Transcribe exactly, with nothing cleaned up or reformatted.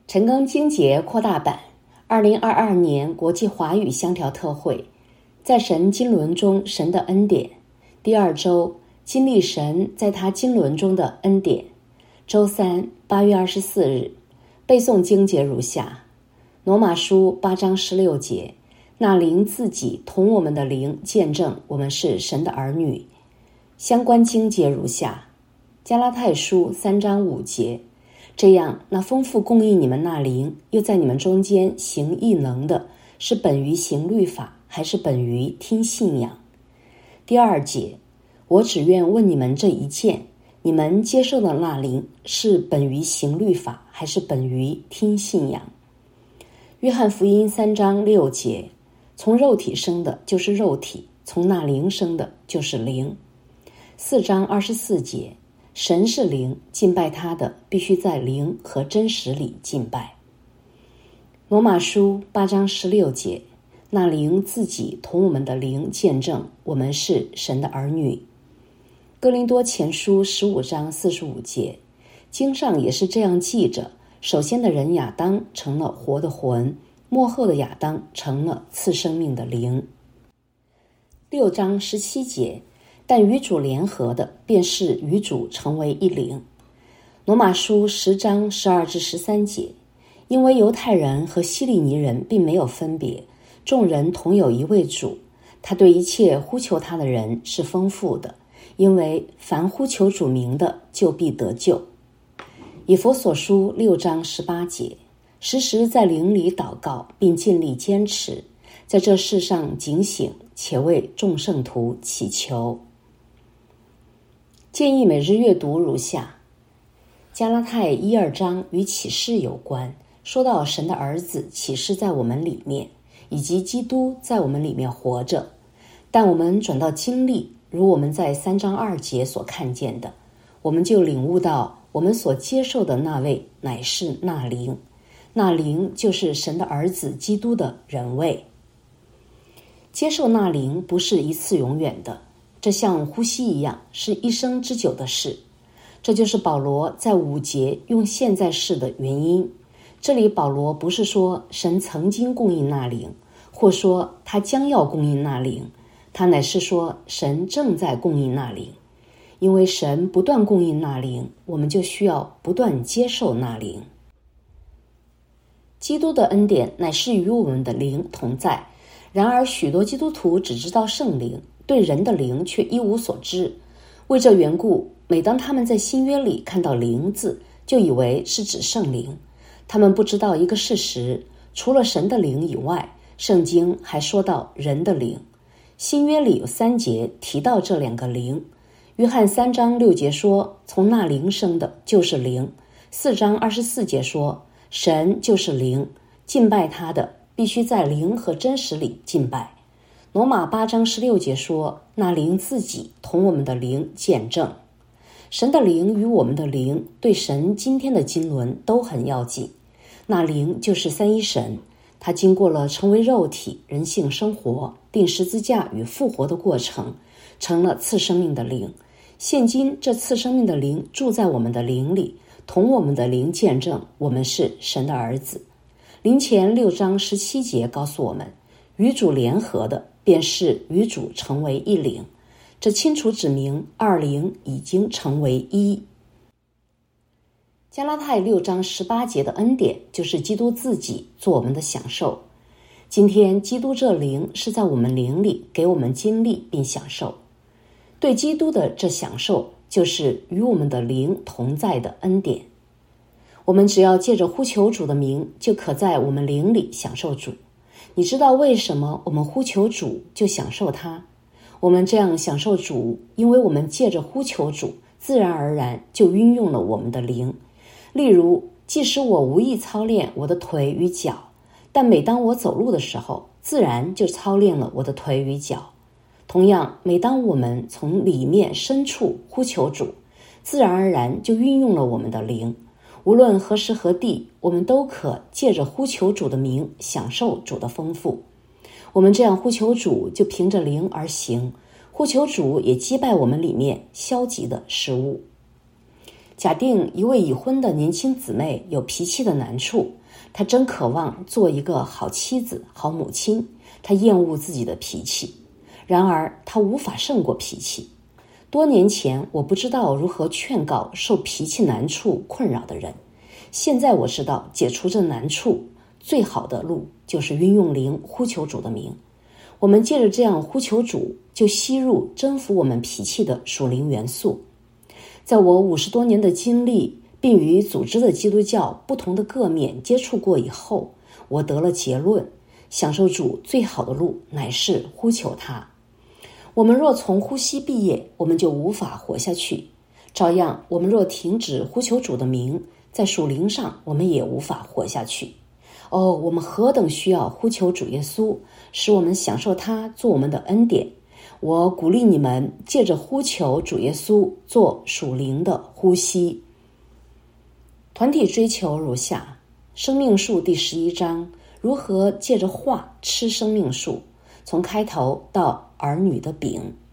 陈庚经节扩大版二零二二年国际华语香调特会，在神经轮中神的恩典，第二周经历神在他经轮中的恩典。周三八月二十四日，背诵经节如下：罗马书八章十六节，那灵自己同我们的灵见证我们是神的儿女。相关经节如下：加拉太书三章五节，这样那丰富供应你们那灵，又在你们中间行异能的，是本于行律法，还是本于听信仰？第二节，我只愿问你们这一件，你们接受的那灵，是本于行律法，还是本于听信仰？约翰福音三章六节，从肉体生的就是肉体，从那灵生的就是灵。四章二十四节，神是灵，敬拜他的必须在灵和真实里敬拜。罗马书八章十六节，那灵自己同我们的灵见证我们是神的儿女。哥林多前书十五章四十五节，经上也是这样记着，首先的人亚当成了活的魂，末后的亚当成了赐生命的灵。六章十七节，但与主联合的，便是与主成为一灵。罗马书十章十二至十三节，因为犹太人和希利尼人并没有分别，众人同有一位主，他对一切呼求他的人是丰富的，因为凡呼求主名的，就必得救。以弗所书六章十八节，时时在灵里祷告，并尽力坚持，在这世上警醒，且为众圣徒祈求。建议每日阅读如下：加拉太一二章与启示有关，说到神的儿子启示在我们里面，以及基督在我们里面活着。但我们转到经历，如我们在三章二节所看见的，我们就领悟到我们所接受的那位乃是那灵，那灵就是神的儿子基督的人位。接受那灵不是一次永远的，这像呼吸一样，是一生之久的事。这就是保罗在五节用现在式的原因。这里保罗不是说神曾经供应那灵，或说他将要供应那灵，他乃是说神正在供应那灵。因为神不断供应那灵，我们就需要不断接受那灵。基督的恩典乃是与我们的灵同在，然而许多基督徒只知道圣灵，对人的灵却一无所知。为这缘故，每当他们在新约里看到灵字，就以为是指圣灵。他们不知道一个事实，除了神的灵以外，圣经还说到人的灵。新约里有三节提到这两个灵。约翰三章六节说，从那灵生的就是灵。四章二十四节说，神就是灵，敬拜他的必须在灵和真实里敬拜。罗马八章十六节说，那灵自己同我们的灵见证。神的灵与我们的灵对神今天的经纶都很要紧。那灵就是三一神，他经过了成为肉体、人性生活、钉十字架与复活的过程，成了赐生命的灵。现今这赐生命的灵住在我们的灵里，同我们的灵见证我们是神的儿子。灵前六章十七节告诉我们，与主联合的便是与主成为一灵，这清楚指明二灵已经成为一。加拉太六章十八节的恩典就是基督自己做我们的享受。今天基督这灵是在我们灵里给我们经历并享受。对基督的这享受就是与我们的灵同在的恩典。我们只要借着呼求主的名，就可在我们灵里享受主。你知道为什么我们呼求主就享受他？我们这样享受主，因为我们借着呼求主，自然而然就运用了我们的灵。例如，即使我无意操练我的腿与脚，但每当我走路的时候，自然就操练了我的腿与脚。同样，每当我们从里面深处呼求主，自然而然就运用了我们的灵。无论何时何地，我们都可借着呼求主的名，享受主的丰富。我们这样呼求主，就凭着灵而行，呼求主也击败我们里面消极的事物。 假定一位已婚的年轻姊妹有脾气的难处，她真渴望做一个好妻子、好母亲，她厌恶自己的脾气，然而她无法胜过脾气。多年前，我不知道如何劝告受脾气难处困扰的人，现在我知道解除这难处最好的路就是运用灵呼求主的名。我们借着这样呼求主，就吸入征服我们脾气的属灵元素。在我五十多年的经历，并与组织的基督教不同的各面接触过以后，我得了结论：享受主最好的路乃是呼求他。我们若从呼吸毕业，我们就无法活下去；照样，我们若停止呼求主的名，在属灵上我们也无法活下去。哦，我们何等需要呼求主耶稣，使我们享受他做我们的恩典。我鼓励你们借着呼求主耶稣做属灵的呼吸。团体追求如下：生命树第十一章，如何借着话吃生命树，从开头到儿女的饼。